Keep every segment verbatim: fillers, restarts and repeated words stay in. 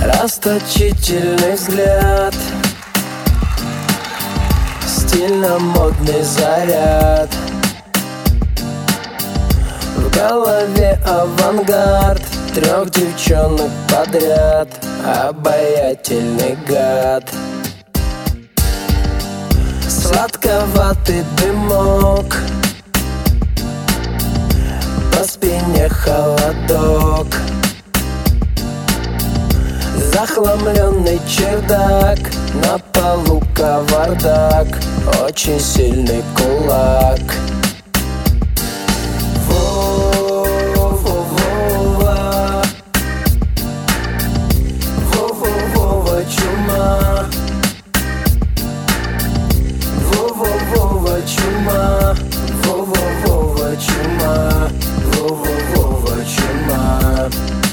Расточительный взгляд, стильно-модный заряд, в голове авангард, трех девчонок подряд, обаятельный гад. Сладковатый дымок, по спине холодок, захламленный чердак, на полу кавардак, очень сильный кулак. Во-во-во-во, во-во-во-во чума, во-во-во-во чума, во-во-во-во чума, во-во-во-во чума.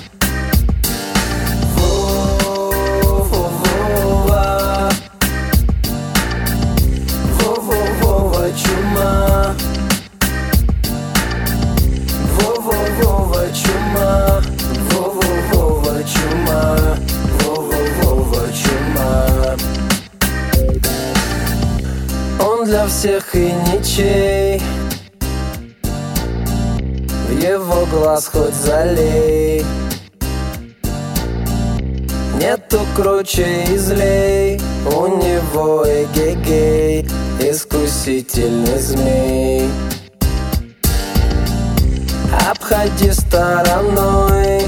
Он для всех и ничей, в его глаз хоть залей, нету круче и злей, у него эгегей, искусительный змей. Обходи стороной,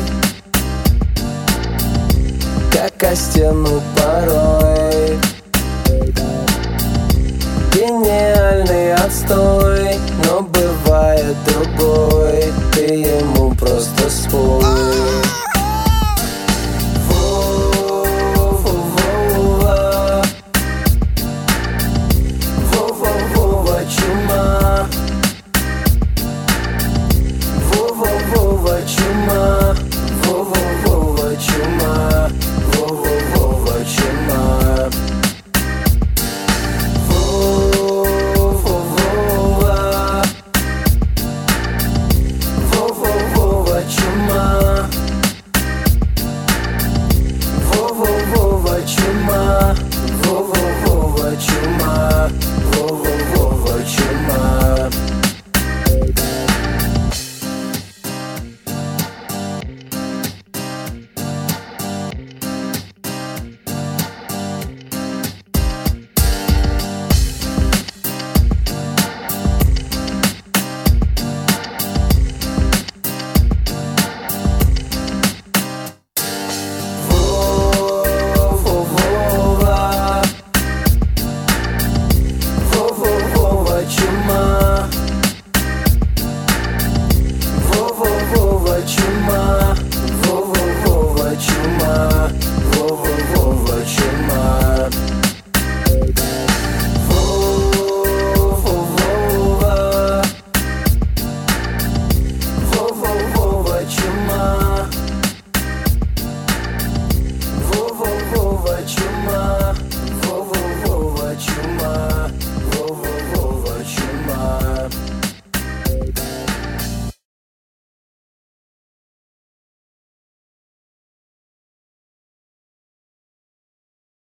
как о стену порой. Гениальный отстой, но бывает другой, ты ему просто спой.